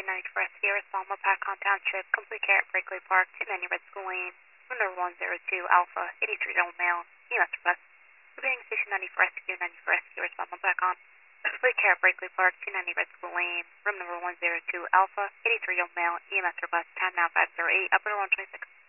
290 for Sierra Salma, Pacon Township, complete care at Brakely Park, 290 Red School Lane, room number 102, Alpha, 83-year-old male, EMS request. Repeating station 90 for SQ, 90 for SQ, Salma, Pacon. Complete care at Brakely Park, 290 Red School Lane, room number 102, Alpha, 83-year-old male, EMS request, time now 508, upper 126.